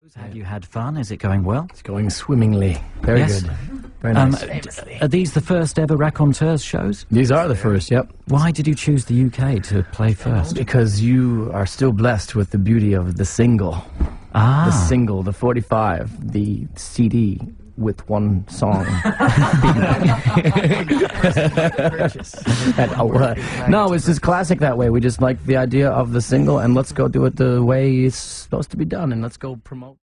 Have you had fun? Is it going well? It's going swimmingly. Very Yes. good. Very nice. Are these the first ever Raconteurs shows? These are the first, yep. Why did you choose the UK to play first? Because you are still blessed with the beauty of the single. Ah. The single, the 45, the CD with one song. No, it's just classic that way. We just like the idea of the single, and let's go do it the way it's supposed to be done, and let's go promote.